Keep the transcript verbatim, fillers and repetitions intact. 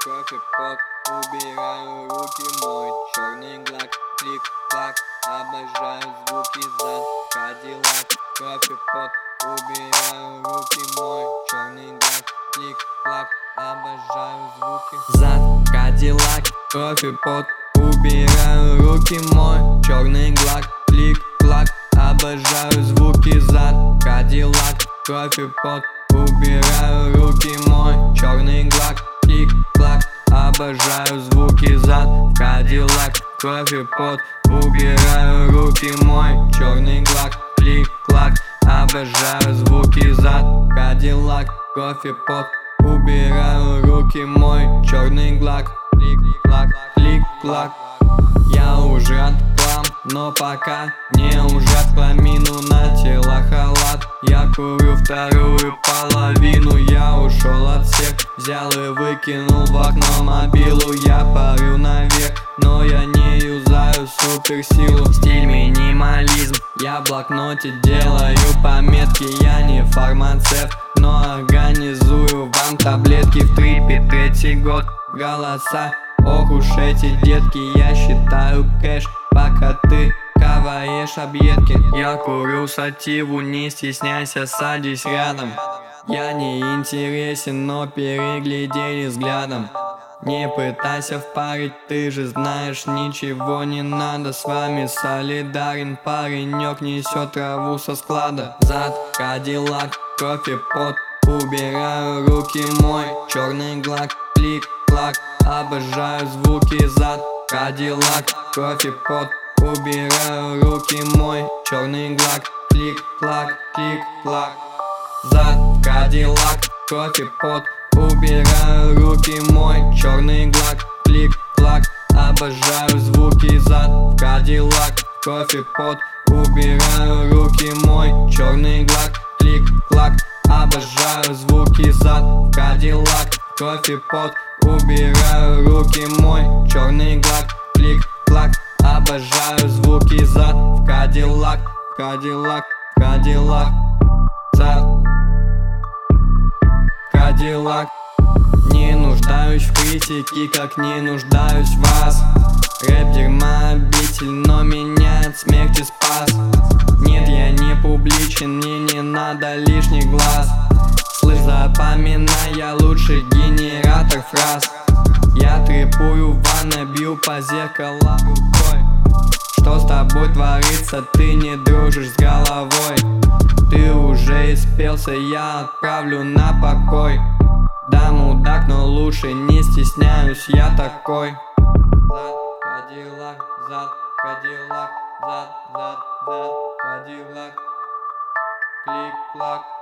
кофе, пот, убираю руки, мой черный глак, клик-клак, обожаю звуки зад, Кадиллак, кофе, пот, убираю руки, мой черный глак, клик-клак, обожаю звуки зад, Кадиллак, кофе, пот, убираю руки, мой черный глак, клик-клак, обожаю звуки зад, Кадиллак, кофе, пот, убираю руки, мой черный глак, клик-клак, обожаю звуки зад, Кадиллак, кофе, пот, убираю руки, мой черный глак, клик-клак, обожаю звуки зад, Кадиллак, кофе, пот, убираю руки, мой черный глак, клик-клак, клик-клак. Я ужат хлам, но пока не ужат хламину на тело халат. Я курю вторую половину, я ушел от всех, взял и выкинул в окно мобилу. Я парю наверх, но я не юзаю суперсилу. Стиль минимализм, я в блокноте делаю пометки. Я не фармацевт, но организую вам таблетки. В трипе третий год, голоса, ох уж эти детки. Я считаю кэш, пока ты каваешь объедки. Я курю сативу, не стесняйся, садись рядом. Я не интересен, но переглядели взглядом. Не пытайся впарить, ты же знаешь, ничего не надо. С вами солидарен, паренек несет траву со склада. Зад, Кадиллак, кофе, пот, убираю руки, мой черный глак, клик-клак, обожаю звуки зад, Кадиллак, кофе, пот, убираю руки, мой черный глак, клик-клак, клик-клак. Зад, Кадиллак, кофе, пот, убираю руки, мой черный глак, клик-клак, обожаю звуки зад, Кадиллак, кофе, пот, убираю руки, мой черный глак, клик-клак, обожаю звуки зад, Кадиллак, кофе, пот, убираю руки, мой черный глак, клик-клак, обожаю звуки зад, Кадиллак, Кадиллак, Кадиллак, зад, Кадиллак. Не нуждаюсь в критике, как не нуждаюсь в вас. Рэп дерьма обитель, но меня от смерти спас. Нет, я не публичен, мне не надо лишних глаз. Слышь, запоминай, я лучший генератор фраз. Я трепую в ванной, бью по зеркалу рукой. Что с тобой творится, ты не дружишь с головой. Ты уже испелся, я отправлю на покой. Да, мудак, но лучше не стесняюсь, я такой. Зад, Кадиллак, зад, Кадиллак, зад, зад, зад, Кадиллак, клик-клак.